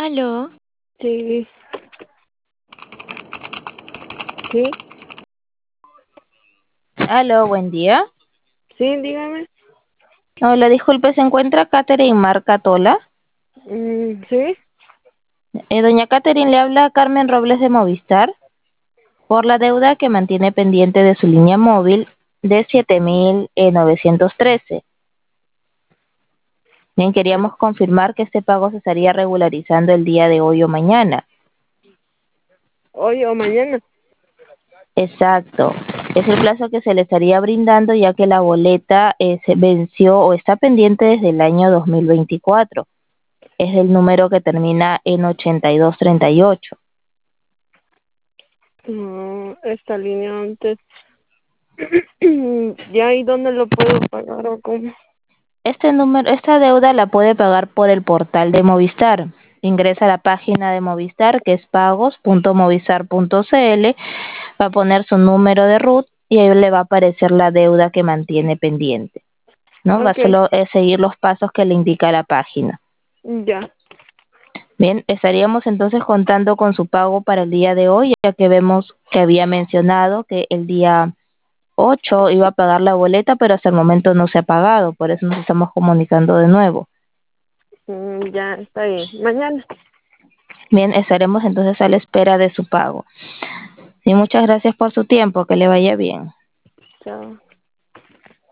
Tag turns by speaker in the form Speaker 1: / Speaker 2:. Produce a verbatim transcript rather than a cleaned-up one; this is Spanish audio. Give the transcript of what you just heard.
Speaker 1: Aló,
Speaker 2: Sí, sí,
Speaker 1: aló, buen día.
Speaker 2: sí, dígame.
Speaker 1: Hola, disculpe, ¿se encuentra Catherine Marcatola?
Speaker 2: Mm, sí,
Speaker 1: Eh, doña Catherine, le habla Carmen Robles de Movistar por la deuda que mantiene pendiente de su línea móvil de siete mil novecientos trece. Bien, queríamos confirmar que este pago se estaría regularizando el día de hoy o mañana.
Speaker 2: hoy o mañana.
Speaker 1: Exacto. Es el plazo que se le estaría brindando ya que la boleta eh, se venció o está pendiente desde el año dos mil veinticuatro. Es el número que termina en ochenta y dos treinta y ocho.
Speaker 2: No, esta línea antes. ¿Ya y dónde lo puedo pagar o cómo?
Speaker 1: Este número, esta deuda la puede pagar por el portal de Movistar. Ingresa a la página de Movistar, que es pagos punto movistar punto cl, va a poner su número de RUT y ahí le va a aparecer la deuda que mantiene pendiente, ¿no? Va
Speaker 2: Okay,
Speaker 1: solo a seguir los pasos que le indica la página.
Speaker 2: ya.
Speaker 1: Bien, estaríamos entonces contando con su pago para el día de hoy, ya que vemos que había mencionado que el día ocho iba a pagar la boleta, pero hasta el momento no se ha pagado, por eso nos estamos comunicando de nuevo.
Speaker 2: Mm, ya, está bien. Mañana.
Speaker 1: Bien, estaremos entonces a la espera de su pago. Y muchas gracias por su tiempo, que le vaya bien.
Speaker 2: Chao.